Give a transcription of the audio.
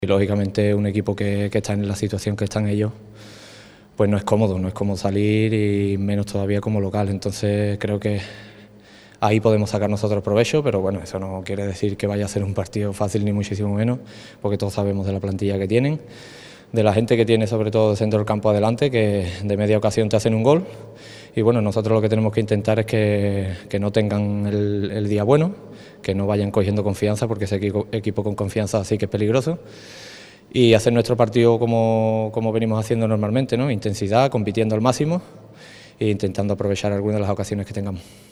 Y lógicamente un equipo que está en la situación que están ellos, pues no es cómodo salir y menos todavía como local. Entonces creo que ahí podemos sacar nosotros provecho, pero bueno, eso no quiere decir que vaya a ser un partido fácil ni muchísimo menos, porque todos sabemos de la plantilla que tienen, de la gente que tiene sobre todo de centro del campo adelante, que de media ocasión te hacen un gol. Y bueno, nosotros lo que tenemos que intentar es que no tengan el día bueno, que no vayan cogiendo confianza, porque ese equipo con confianza sí que es peligroso, y hacer nuestro partido como venimos haciendo normalmente, ¿no? Intensidad, compitiendo al máximo e intentando aprovechar algunas de las ocasiones que tengamos.